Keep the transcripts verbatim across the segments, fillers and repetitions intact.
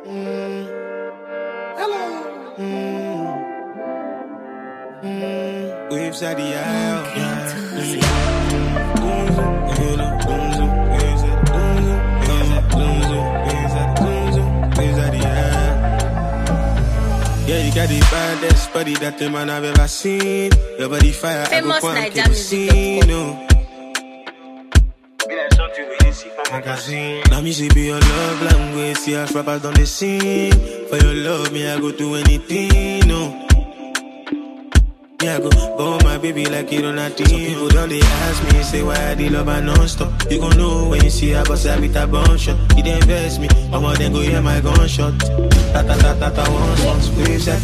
Mm. Hello. Mm. Mm. Waves at the aisle. Yeah, you got the baddest body that the man I've ever seen. Your body fire, Famous I go Naija music. No. Now me say be your love language. See us rappers on the scene. For your love, me I go do anything. No. Me I go go my baby like you don't have to. Some people don't they ask me, say why I did love her non-stop. You gon' know when you see her bust her with a bone shot. You didn't invest me, I'm more than go hear my gunshot. Ta ta ta ta ta one song squeeze that.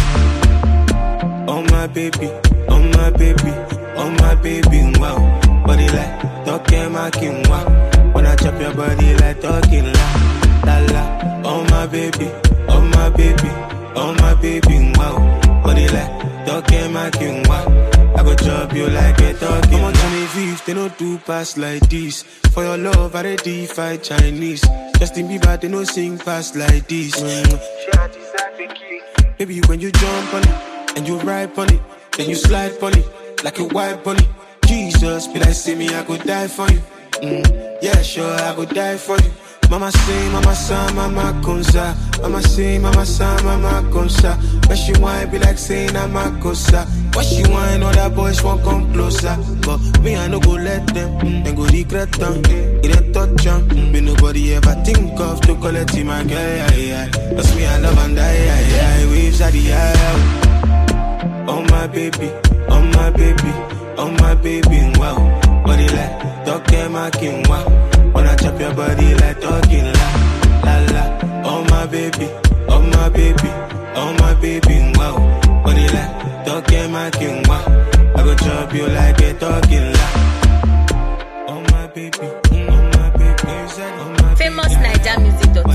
Oh my baby, oh my baby, oh my baby, wow. Body like talking my king, wow. When I chop your body like talking la, la la. Oh my baby, oh my baby, oh my baby, wow. Body like talking my king, wow. I go chop you like a talking. I'm on twenty-fifth, they don't do pass like this. For your love, I ready fight Chinese. Justin Bieber, they don't sing pass like this. Mm. Baby, when you jump on it and you ride on it, then you slide on it like a white bunny. Jesus, be like, see me, I could die for you. Mm. Yeah, sure, I could die for you. Mama say, mama son, mama consa. Mama say, mama son, mama consa. But she whine be like saying I'm a cosa. What she whine, other boys won't come closer. But me, I no go let them, mm. Then go regret them, it ain't touch them, mm. Me nobody ever think of to collect him, my girl, yeah, yeah. Cause me, I love and die, yeah, yeah. Waves at the aisle. Oh my baby, oh my baby, oh my baby, wow. Body like talking my king, wow. When I chop your body like talking la, la la. Oh my baby, oh my baby, oh my baby, wow. Body like talking my king, wow. I go chop you like a talking la. Oh my baby, oh my baby, oh my Famous Naija music dot com.